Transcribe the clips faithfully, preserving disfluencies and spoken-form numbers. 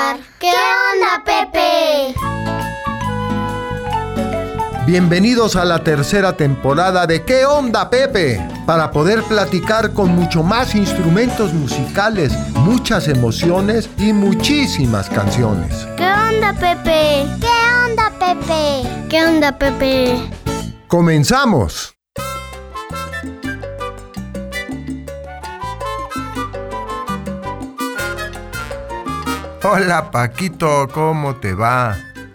escuchar. ¿Qué onda, Pepe? Bienvenidos a la tercera temporada de ¿Qué onda, Pepe? Para poder platicar con mucho más instrumentos musicales, muchas emociones y muchísimas canciones. ¿Qué onda, Pepe? ¿Qué onda, Pepe? ¿Qué onda, Pepe? ¡Comenzamos! Hola, Paquito, ¿cómo te va?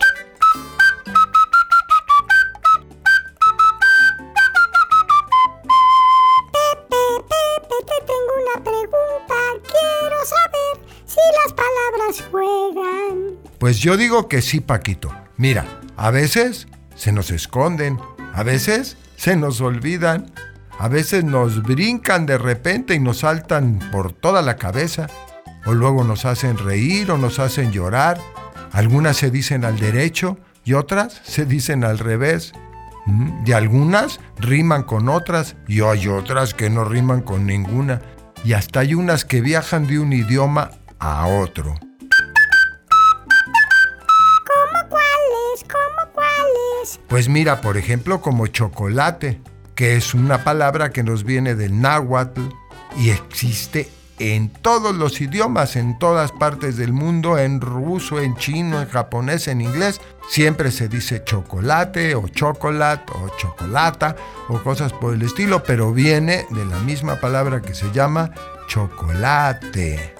Pues yo digo que sí, Paquito. Mira, a veces se nos esconden, a veces se nos olvidan, a veces nos brincan de repente y nos saltan por toda la cabeza, o luego nos hacen reír o nos hacen llorar. Algunas se dicen al derecho y otras se dicen al revés. Y algunas riman con otras y hay otras que no riman con ninguna. Y hasta hay unas que viajan de un idioma a otro. Pues mira, por ejemplo, como chocolate, que es una palabra que nos viene del náhuatl y existe en todos los idiomas, en todas partes del mundo, en ruso, en chino, en japonés, en inglés. Siempre se dice chocolate o chocolate o chocolata o cosas por el estilo, pero viene de la misma palabra que se llama chocolate.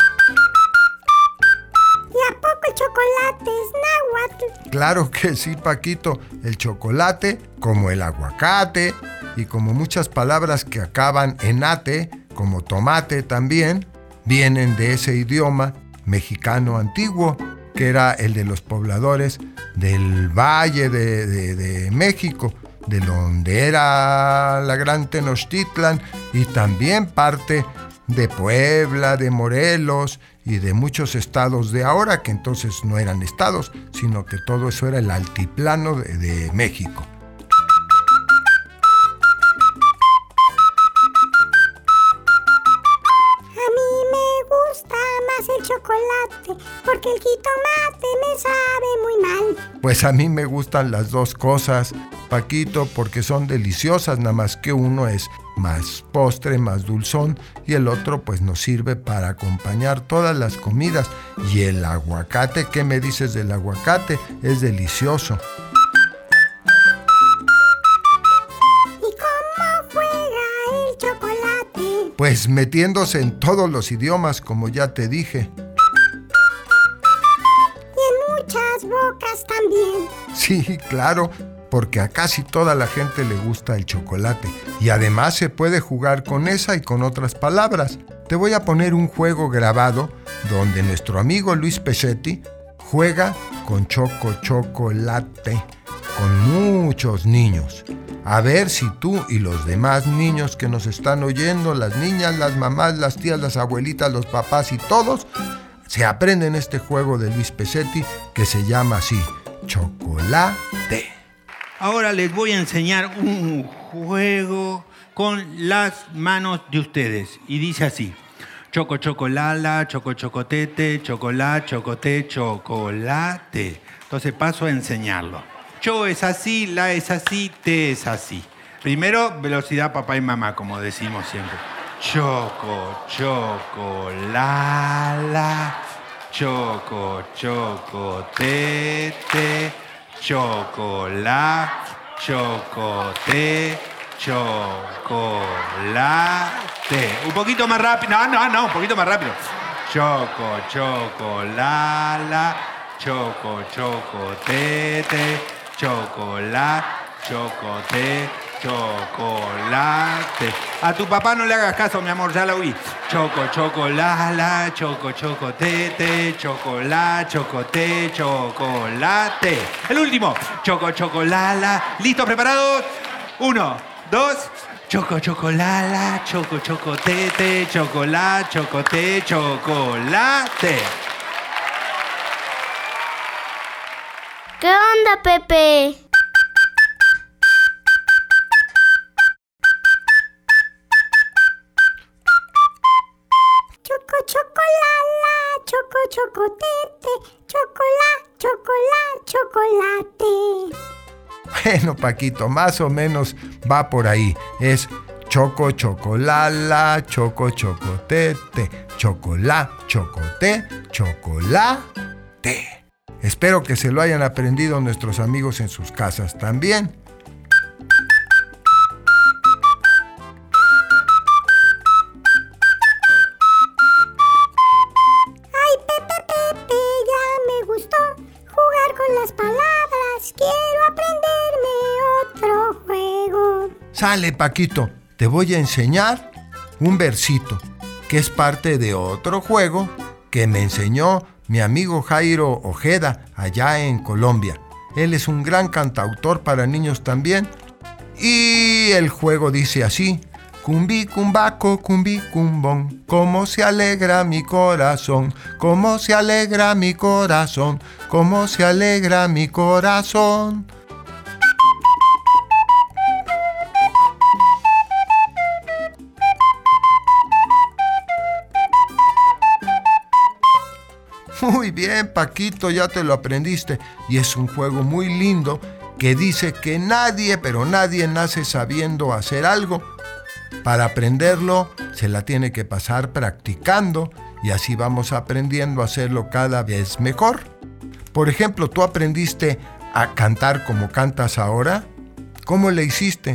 ¿Chocolate es náhuatl? Claro que sí, Paquito. El chocolate, como el aguacate y como muchas palabras que acaban en ate, como tomate también, vienen de ese idioma mexicano antiguo, que era el de los pobladores del Valle de, de, de México, de donde era la Gran Tenochtitlan y también parte de Puebla, de Morelos y de muchos estados de ahora, que entonces no eran estados, sino que todo eso era el altiplano de, de México. A mí me gusta más el chocolate, porque el jitomate me sabe muy mal. Pues a mí me gustan las dos cosas, Paquito, porque son deliciosas, nada más que uno es más postre, más dulzón, y el otro pues nos sirve para acompañar todas las comidas. Y el aguacate, ¿qué me dices del aguacate? Es delicioso. ¿Y cómo juega el chocolate? Pues metiéndose en todos los idiomas, como ya te dije. Y en muchas bocas también. Sí, claro, porque a casi toda la gente le gusta el chocolate. Y además se puede jugar con esa y con otras palabras. Te voy a poner un juego grabado donde nuestro amigo Luis Pesetti juega con choco chocolate con muchos niños. A ver si tú y los demás niños que nos están oyendo, las niñas, las mamás, las tías, las abuelitas, los papás y todos, se aprenden este juego de Luis Pesetti que se llama así, chocolate. Ahora les voy a enseñar un juego con las manos de ustedes. Y dice así: choco chocolala, choco chocotete, chocolá, chocoté, chocolate. Entonces paso a enseñarlo. Cho es así, la es así, te es así. Primero, velocidad papá y mamá, como decimos siempre. Choco, chocolala, choco, chocotete, chocolate, chocoté, chocolate. Un poquito más rápido. No, no, no, un poquito más rápido. Choco, chocolala, choco, chocotete, chocolate, chocoté, chocolate. A tu papá no le hagas caso, mi amor, ya la oí. Choco, chocolala, choco, chocotete, chocolate, chocoté, chocolate. El último. Choco, chocolala. ¿Listos, preparados? Uno, dos. Choco, chocolala, choco, chocotete, chocolate, chocoté, chocolate. ¿Qué onda, Pepe? Choco, chocolala, choco, chocotete, chocolate. Bueno, Paquito, más o menos va por ahí. Es choco, chocolala, choco, chocotete, chocolá, chocoté, chocolate. Espero que se lo hayan aprendido nuestros amigos en sus casas también. Ay, Pepe, Pepe, ya me gustó jugar con las palabras. Quiero aprenderme otro juego. Sale, Paquito, te voy a enseñar un versito que es parte de otro juego que me enseñó mi amigo Jairo Ojeda allá en Colombia. Él es un gran cantautor para niños también. Y el juego dice así: Cumbi, cumbaco, cumbi, cumbón, cómo se alegra mi corazón, cómo se alegra mi corazón, cómo se alegra mi corazón. Muy bien, Paquito, ya te lo aprendiste. Y es un juego muy lindo que dice que nadie, pero nadie nace sabiendo hacer algo. Para aprenderlo, se la tiene que pasar practicando y así vamos aprendiendo a hacerlo cada vez mejor. Por ejemplo, ¿tú aprendiste a cantar como cantas ahora? ¿Cómo le hiciste?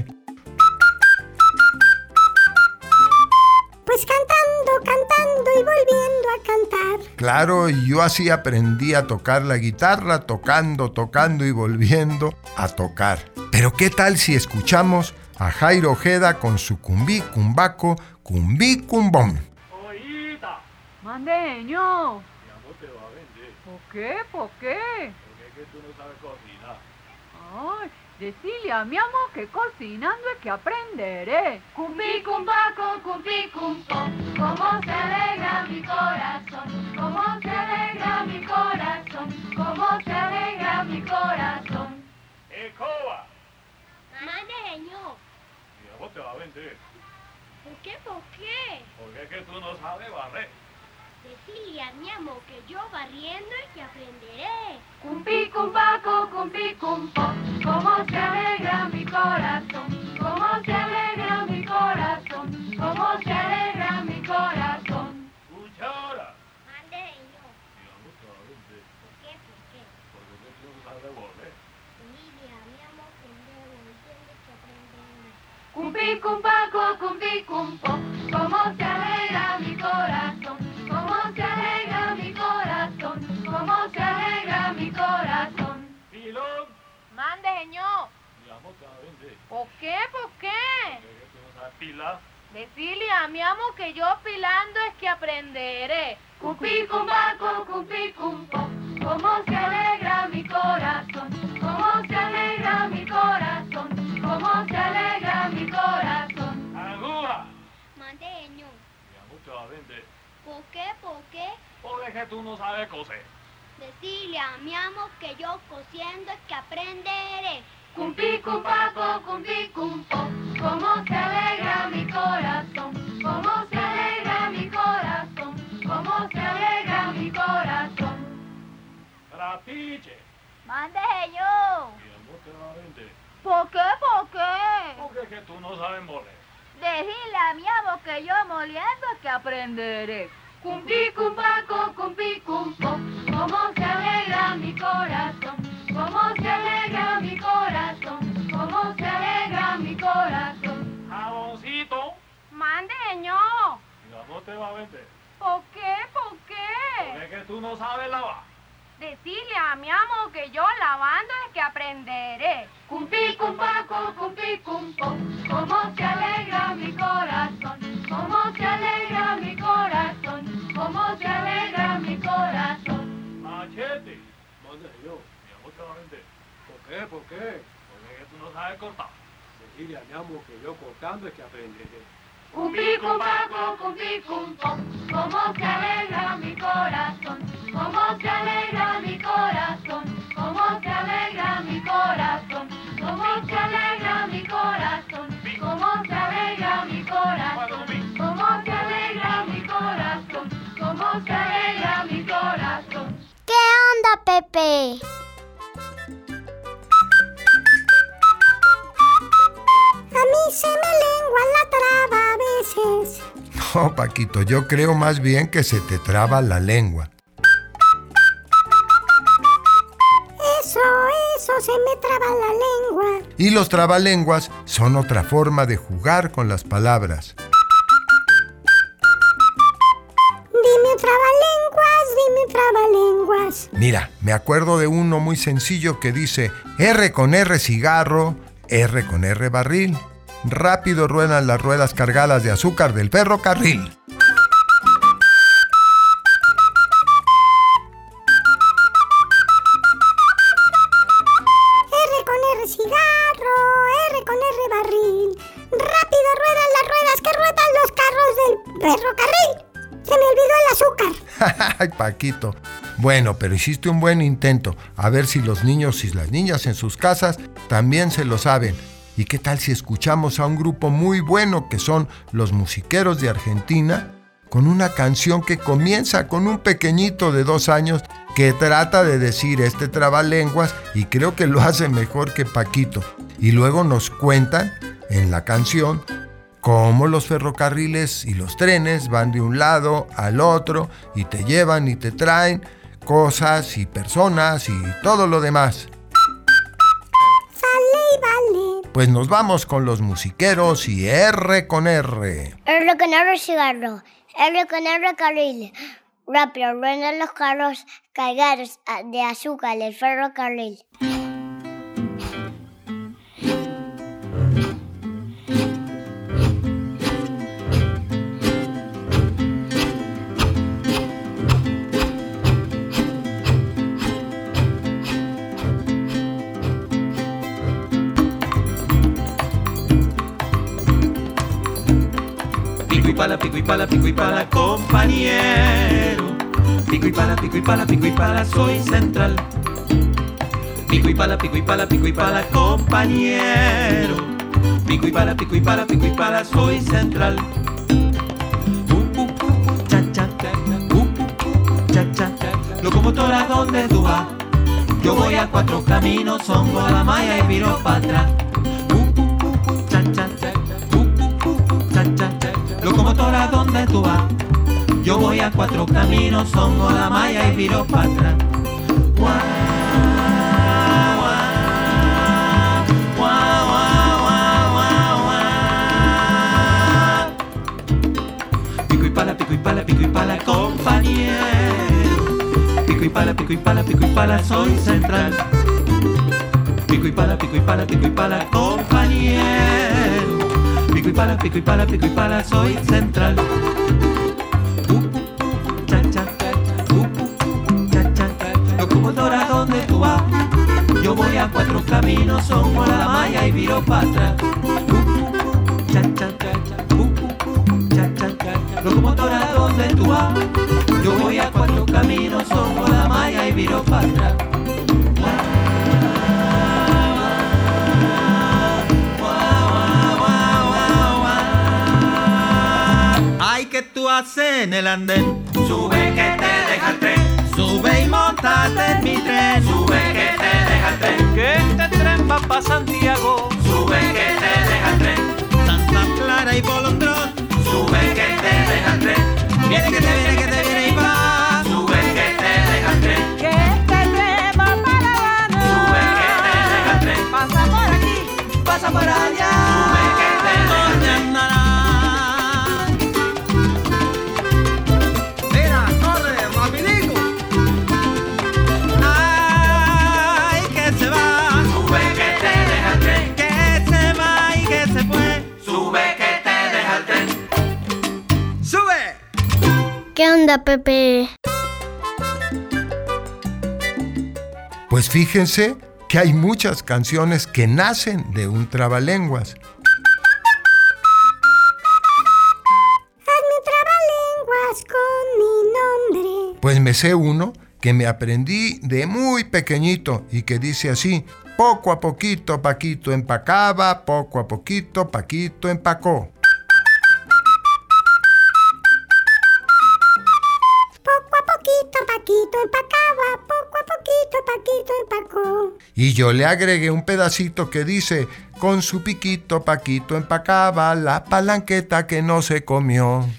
Pues cantando, cantando y volviendo a cantar. Claro, yo así aprendí a tocar la guitarra, tocando, tocando y volviendo a tocar. Pero ¿qué tal si escuchamos a Jairo Ojeda con su cumbí, cumbaco, cumbí, cumbón? Oíta. Mandeño. Mi amor te va a vender. ¿Por qué? ¿Por qué? Porque es que tú no sabes cocinar. Ay, decile a mi amor que cocinando es que aprenderé. Cumbí, cumbaco, cumbí, cumpón, cómo se alegra mi corazón, cómo se alegra mi corazón, cómo se alegra mi corazón. ¡Escoba! Mandeño. Mi amor te va a vender. ¿Por qué? ¿Por qué? Porque es que tú no sabes barrer. Decile a mi amor que yo barriendo es que aprenderé. Cumbí, cumbaco, cumbí, cumpón, cómo se alegra mi corazón, cómo se alegra mi corazón, cómo se alegra mi corazón. Escucha ahora. Mandeño. Mi amor te va a vender. ¿Por qué? ¿Por qué? Porque es que tú no sabes barrer. Decile a mi amor que yo barriendo es que aprenderé. Cumbí, cumbaco, cumbí, cumpón, cómo se alegra mi corazón, cómo se alegra mi corazón, cómo se alegra mi corazón. Pilón. Mandeño. Mi amor te va a vender. ¿Por qué? ¿Por qué? Porque es que tú no sabes pilar. Decile a mi amor que yo pilando es que aprenderé. Cumbí, cumbaco, cumbí, cumpón, cómo se alegra mi corazón, cómo se alegra mi corazón, cómo se alegra mi corazón. ¡Aguja! Mandeño. Mi amor te va a vender. ¿Por qué? ¿Por qué? Porque es que tú no sabes coser. Decile a mi amor que yo cosiendo es que aprenderé. Cumbí, cumbaco, cumbí, cumpón, cómo se alegra mi corazón, cómo se alegra mi corazón, cómo se alegra mi corazón. ¡Trapiche! Mandeño. Mi amor te va a vender. ¿Por qué? ¿Por qué? Porque es que tú no sabes moler. Decile a mi amor que yo moliendo es que aprenderé. Cumbí, cumbaco, cumbí, cumpón, cómo se alegra mi corazón, cómo se alegra mi corazón, cómo se alegra mi corazón. ¡Jaboncito! Mandeño. Mi amor te va a vender. ¿Por qué? ¿Por Porque qué? es que tú no sabes lavar. Decile a mi amor que yo lavando es que aprenderé. Cumbí, cumbaco, cumbí, cumpón, cómo se alegra mi corazón, cómo se alegra mi corazón, cómo se alegra mi corazón. ¡Machete! ¿Dónde yo? Mi amor te va a vender. ¿Por qué? ¿Por qué? Porque es que tú no sabes cortar. Decirle a mi amo que yo cortando es que aprenderé. Cumbí, cumbaco, cumbí, cumpón, cómo se alegra mi corazón, cómo se alegra mi corazón, cómo se alegra mi corazón, cómo se alegra mi corazón, cómo se alegra mi corazón, cómo se alegra mi corazón, cómo se alegra mi corazón. ¿Qué onda, Pepe? mí se me lengua la traba a veces. No, Paquito, yo creo más bien que se te traba la lengua. Eso, eso, se me traba la lengua. Y los trabalenguas son otra forma de jugar con las palabras. Dime un trabalenguas, dime un trabalenguas. Mira, me acuerdo de uno muy sencillo que dice R con R cigarro, R con R barril. Rápido ruedan las ruedas cargadas de azúcar del ferrocarril. R con R cigarro, R con R barril. Rápido ruedan las ruedas que ruedan los carros del ferrocarril. Se me olvidó el azúcar. Ay, Paquito. Bueno, pero hiciste un buen intento. A ver si los niños y las niñas en sus casas también se lo saben. ¿Y qué tal si escuchamos a un grupo muy bueno que son los Musiqueros de Argentina con una canción que comienza con un pequeñito de dos años que trata de decir este trabalenguas y creo que lo hace mejor que Paquito? Y luego nos cuentan en la canción cómo los ferrocarriles y los trenes van de un lado al otro y te llevan y te traen cosas y personas y todo lo demás. Vale y vale. Pues nos vamos con los Musiqueros y R con R. R con R cigarro, R con R carril. Rápido ruedan los carros cargados de azúcar del ferrocarril. Pico y pala, pico y pala, pico y pala, compañero. Pico y pala, pico y pala, pico y pala, soy central. Pico y pala, pico y pala, pico y pala, compañero. Pico y pala, pico y pala, pico y pala, soy central. Uh, uh, uh, uh, cha, cha, uh, uh, uh, cha, cha. Locomotora, ¿dónde tú vas? Yo voy a cuatro caminos, Songo a la malla y viro para atrás. Uh, uh, uh, uh, cha, cha, uh, uh, uh, uh, cha, cha. Locomotora, ¿dónde tú vas? Yo voy a cuatro caminos, Songo a la malla y viro para atrás. Guau, guau, guau, guau, guau, guau. Pico y pala, pico y pala, pico y pala, compañero. Pico y pala, pico y pala, pico y pala, soy central. Pico y pala, pico y pala, pico y pala, compañero. Pico y pala, pico y pala, pico y pala, soy central. Uh, uh, uh, cha, cha, uh, uh, uh, cha, cha. Locomotora, ¿dónde tú vas? Yo voy a cuatro caminos, Songo a la malla y viro para atrás. Uh, uh, uh, cha, cha, uh, uh, uh, cha, cha. Locomotora, ¿dónde tú vas? Yo voy a cuatro caminos, Songo a la malla y viro para atrás. ¿Qué tú haces en el andén? Sube que te deja el tren. Sube y montate en mi tren. Sube que te deja el tren. Que este tren va pa' Santiago. Sube que te deja el tren. Santa Clara y Bolondrón. Sube que te deja el tren. Viene que te viene, que te viene y va. Sube que te deja el tren. Que este tren va para La Habana. Sube que te deja el tren. Pasa por aquí, pasa por allá. Sube que te deja el tren. ¿Qué onda, Pepe? Pues fíjense que hay muchas canciones que nacen de un trabalenguas. Hazme un trabalenguas con mi nombre. Pues me sé uno que me aprendí de muy pequeñito y que dice así: poco a poquito Paquito empacaba, poco a poquito Paquito empacó. Poco a poquito Paquito empacaba, poco a poquito Paquito empacó. empacó. Y yo le agregué un pedacito que dice, con su piquito Paquito empacaba la palanqueta que no se comió.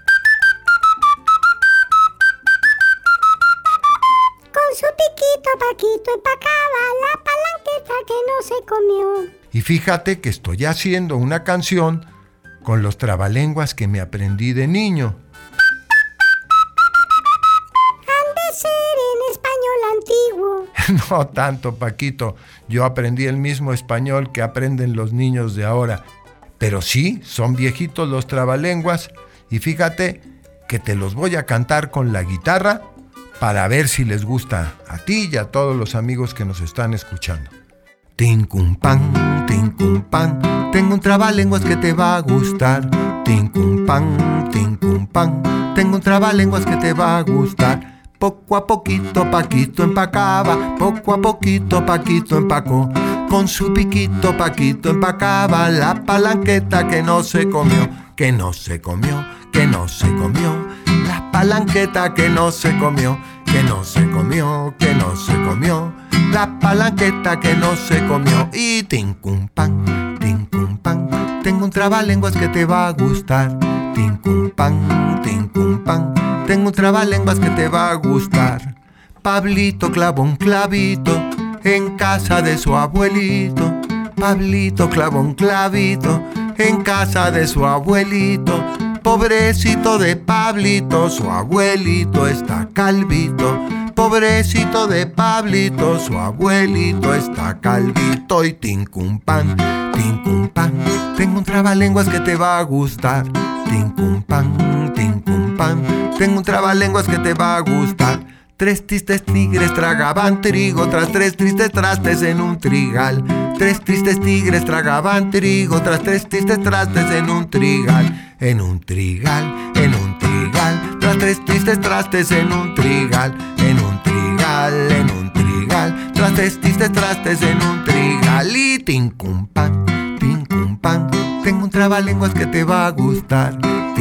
Con su piquito Paquito empacaba la palanqueta que no se comió. Y fíjate que estoy haciendo una canción con los trabalenguas que me aprendí de niño. Han de ser en español antiguo. No tanto, Paquito. Yo aprendí el mismo español que aprenden los niños de ahora. Pero sí, son viejitos los trabalenguas. Y fíjate que te los voy a cantar con la guitarra para ver si les gusta a ti y a todos los amigos que nos están escuchando. Tincumpan, tincumpan, tengo un trabalenguas que te va a gustar. Tincumpan, tincumpan, tengo un trabalenguas que te va a gustar. Poco a poquito Paquito empacaba, poco a poquito Paquito empacó. Con su piquito Paquito empacaba la palanqueta que no se comió, que no se comió, que no se comió. La palanqueta que no se comió, que no se comió, que no se comió. La palanqueta que no se comió. Y tincumpan, tincumpan, tengo un trabalenguas que te va a gustar. Tincumpan, tincumpan, tengo un trabalenguas que te va a gustar. Pablito clavó un clavito en casa de su abuelito. Pablito clavó un clavito en casa de su abuelito. Pobrecito de Pablito, su abuelito está calvito. Pobrecito de Pablito, su abuelito está calvito. Y tincumpan, tincumpan, tengo un trabalenguas que te va a gustar. Tincumpan, tincumpan, tengo un trabalenguas que te va a gustar. Tres tristes tigres tragaban trigo tras tres tristes trastes en un trigal. Tres tristes tigres tragaban trigo tras tres tristes trastes en un trigal. En un trigal, en un trigal, tras tres tristes trastes en un trigal. En un trigal, en un trigal, tras tres tristes trastes en un trigal. Y tincumpan, tincumpan, tengo un trabalenguas que te va a gustar.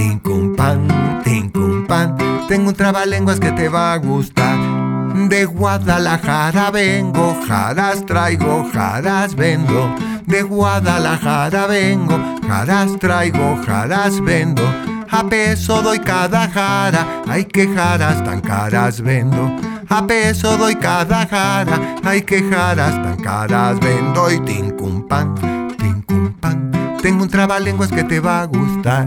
Tincumpan, tincumpan, tengo un trabalenguas que te va a gustar. De Guadalajara vengo, jaras traigo, jaras vendo. De Guadalajara vengo, jaras traigo, jaras vendo. A peso doy cada jara, ay que jaras tan caras vendo. A peso doy cada jara, ay que jaras tan caras vendo. Y tincumpan, tincumpan, tengo un trabalenguas que te va a gustar.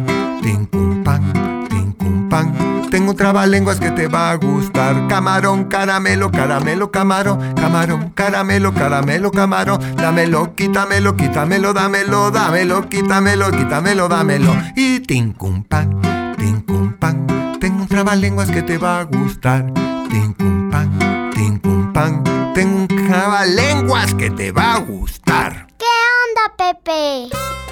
Tincumpan, tincumpan, tengo un trabalenguas que te va a gustar. Camarón, caramelo, caramelo, camarón. Camarón, caramelo, caramelo, camarón. Dámelo, quítamelo, quítamelo, dámelo. Dámelo, quítamelo, quítamelo, dámelo. Y tincumpan, tincumpan, tengo un trabalenguas que te va a gustar. Tincumpan, tincumpan, tengo un trabalenguas que te va a gustar. ¿Qué onda, Pepe?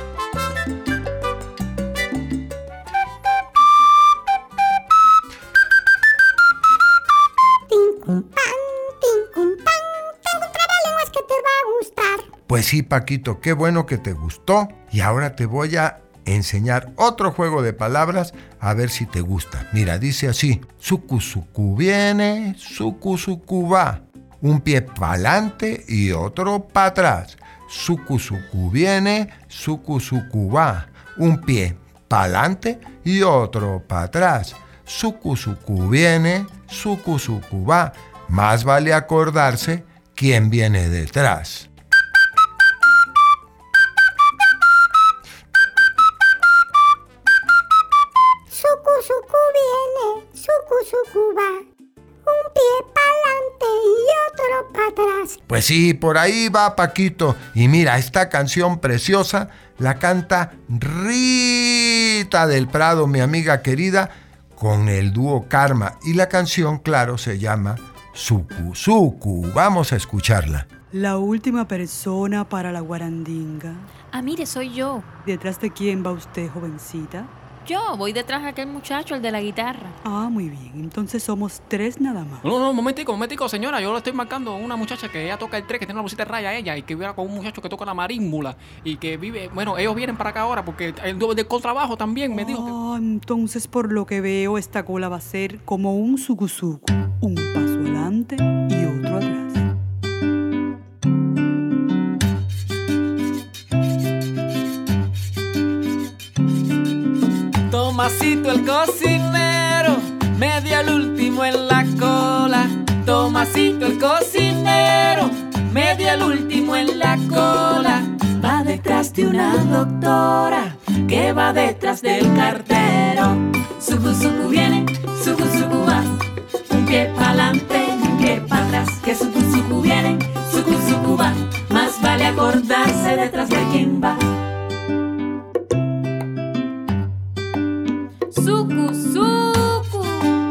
Tincumpan, tincumpan, tengo un trabalenguas que te va a gustar. Pues sí, Paquito, qué bueno que te gustó. Y ahora te voy a enseñar otro juego de palabras a ver si te gusta. Mira, dice así: sucu sucu viene, sucu sucu va. Un pie para adelante y otro para atrás. Sucu sucu viene, sucu sucu va. Un pie para adelante y otro para atrás. Sucu sucu viene, sucu sucu va. Más vale acordarse quién viene detrás. Sucu sucu viene, sucu sucu va. Un pie para adelante y otro para atrás. Pues sí, por ahí va, Paquito. Y mira, esta canción preciosa la canta Rita del Prado, mi amiga querida, con el dúo Karma. Y la canción, claro, se llama Sucu Sucu. Vamos a escucharla. La última persona para la guarandinga. Ah, mire, soy yo. ¿Detrás de quién va usted, jovencita? Yo voy detrás de aquel muchacho, el de la guitarra. Ah, muy bien. Entonces somos tres nada más. No, no, un momentico, un momentico, señora. Yo le estoy marcando a una muchacha que ella toca el tres, que tiene una bolsita de raya ella, y que vive con un muchacho que toca la marímbula y que vive... Bueno, ellos vienen para acá ahora porque el del contrabajo también me dijo que... Ah, entonces por lo que veo esta cola va a ser como un sucusucu. Un paso adelante y otro atrás. Tomasito el cocinero, medio al último en la cola. Tomasito el cocinero, medio al último en la cola. Va detrás de una doctora que va detrás del cartero. Sucu, sucu viene, sucu, sucu va. Un pie pa'lante y un pie para atrás. Que sucu, sucu viene, sucu, sucu va. Más vale acordarse detrás de quién va. Sucu, sucu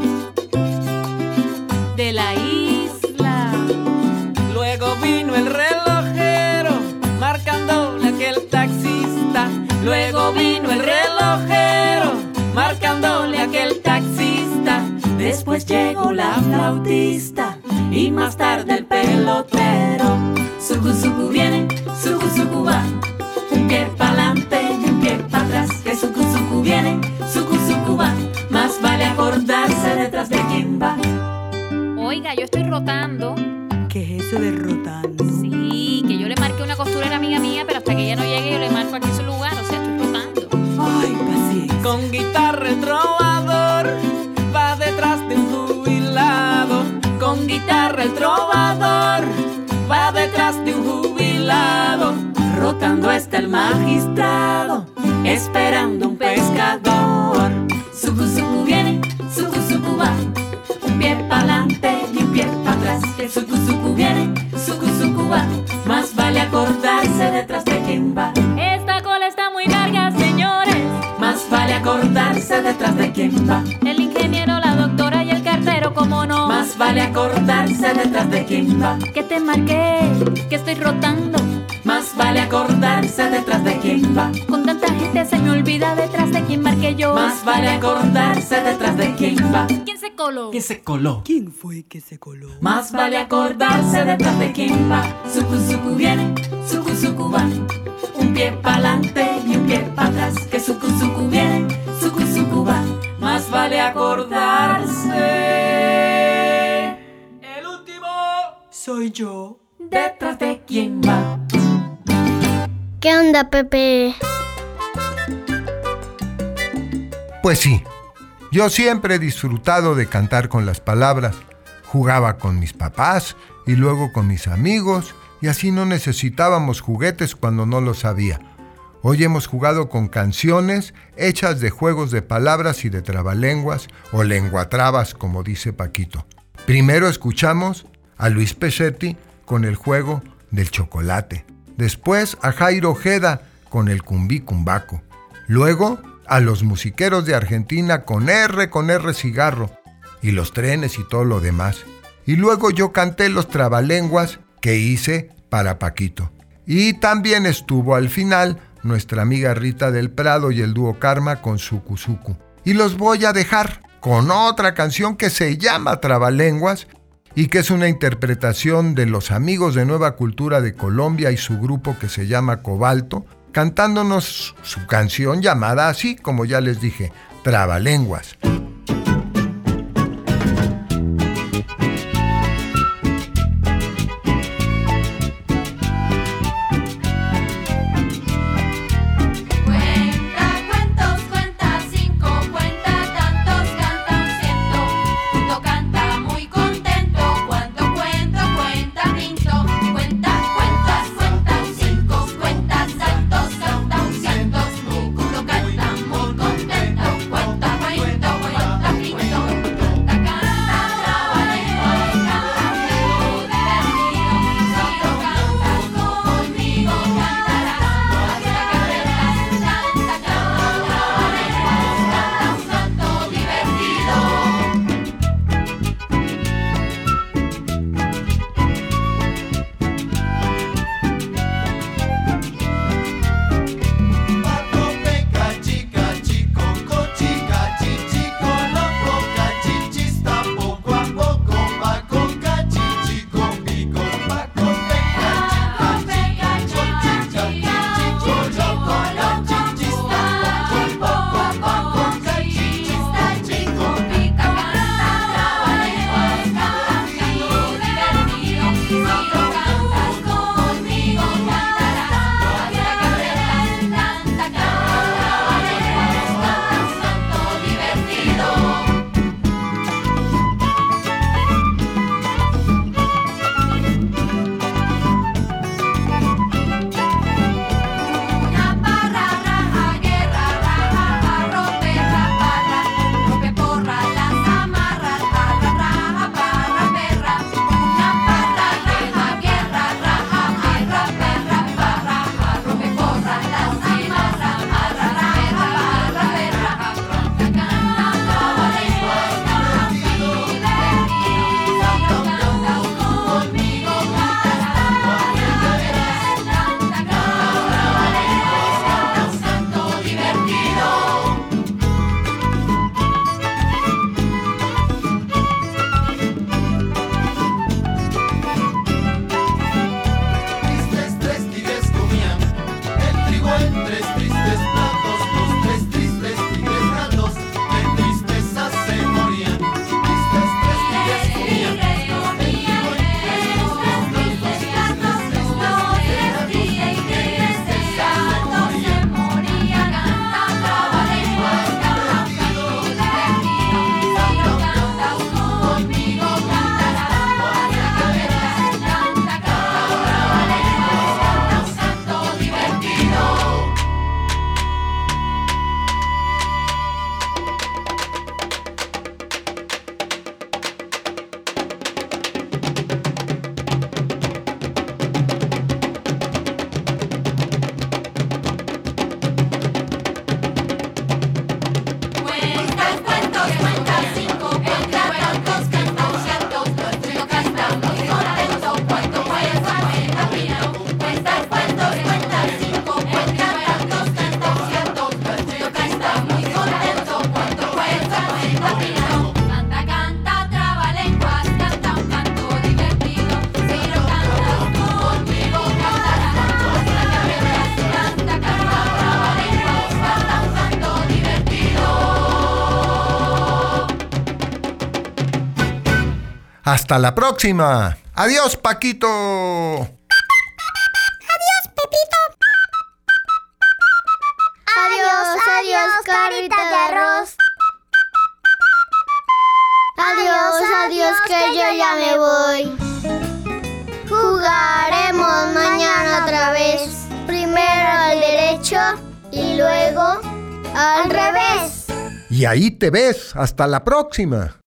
de la isla. Luego vino el relojero marcándole a aquel taxista. Luego vino el relojero marcándole a aquel taxista. Después llegó la flautista y más tarde el pelotero. Sucu, sucu viene, sucu, sucu va. Un pie pa'lante y un pie para atrás. Que sucu, sucu viene, sucu, sucu va. Más vale acordarse detrás de quién va. Oiga, yo estoy rotando. ¿Qué es eso de rotando? Sí, que yo le marqué una costurera amiga mía, pero hasta que ella no llegue yo le marco aquí su lugar, o sea, estoy rotando. Ay, paciencia. Con guitarra el trovador va detrás de un jubilado. Con guitarra el trovador va detrás de un jubilado. Rotando está el magistrado, esperando un pescador. Sucu, sucu viene, sucu, sucu va. Un pie pa'lante y un pie para atrás. Que sucu, sucu viene, sucu, sucu va. Más vale acordarse detrás de quién va. Esta cola está muy larga, señores. Más vale acordarse detrás de quién va. El ingeniero, la doctora y el cartero, ¿cómo no? Más vale acordarse detrás de quién va. Que te marqué, que estoy rotando. Más vale acordarse detrás de quién va. Con tanta gente se me olvida detrás de quién marqué yo. Más vale acordarse detrás de quién va. ¿Quién se coló? ¿Quién se coló? ¿Quién fue que se coló? Más vale acordarse detrás de quién va. Sucu, sucu viene, sucu, sucu va. Un pie pa'lante y un pie para atrás. Que sucu, sucu viene, sucu, sucu va. Más vale acordarse. El último soy yo. Detrás de quién va. ¿Qué onda, Pepe? Pues sí, yo siempre he disfrutado de cantar con las palabras. Jugaba con mis papás y luego con mis amigos, y así no necesitábamos juguetes cuando no los había. Hoy hemos jugado con canciones hechas de juegos de palabras y de trabalenguas, o lenguatrabas, como dice Paquito. Primero escuchamos a Luis Pesetti con el juego del chocolate. Después a Jairo Ojeda con el cumbí cumbaco. Luego a los musiqueros de Argentina con R con R cigarro y los trenes y todo lo demás. Y luego yo canté los trabalenguas que hice para Paquito. Y también estuvo al final nuestra amiga Rita del Prado y el dúo Karma con Sucu Sucu. Y los voy a dejar con otra canción que se llama Trabalenguas y que es una interpretación de los amigos de Nueva Cultura de Colombia y su grupo que se llama Cobalto, cantándonos su canción llamada así, como ya les dije, Trabalenguas. Cuenta, Hasta la próxima. Adiós, Paquito. Adiós, Pepito. Adiós, adiós, carita de arroz. Adiós, adiós, que yo ya me voy. Jugaremos mañana otra vez. Primero al derecho y luego al revés. Y ahí te ves. Hasta la próxima.